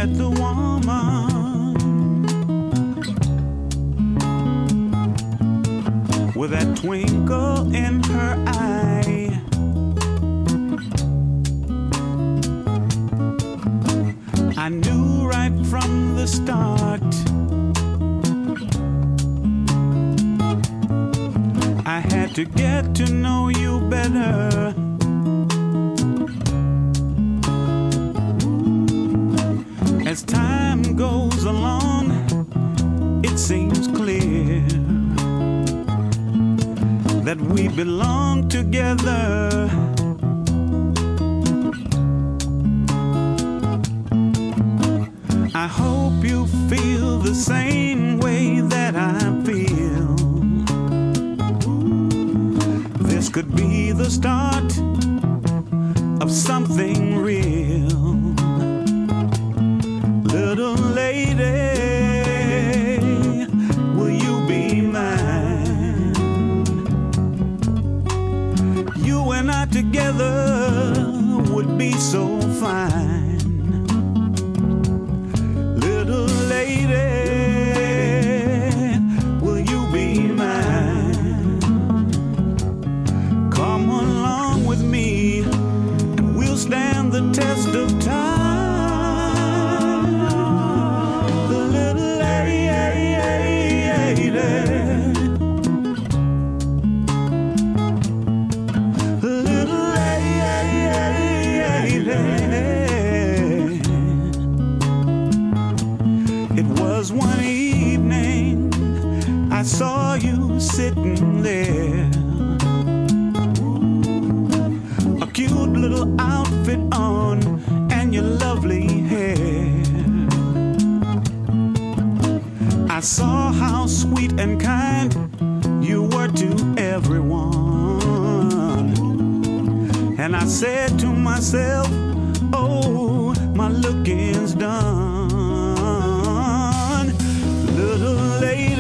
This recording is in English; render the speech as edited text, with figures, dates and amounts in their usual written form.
met the woman with that twinkle in her eye. I knew right from the start I had to get to know you better. As time goes along, it seems clear that we belong together. I hope you feel the same way that I feel. This could be the start of something real. Little lady, will you be mine? You and I together would be so fine. Little lady, will you be mine? Come along with me and we'll stand the test of time. It was one evening I saw you sitting there, a cute little outfit on and your lovely hair. I saw how sweet and kind you were to everyone, and I said to myself, oh, my looking's done. Little lady,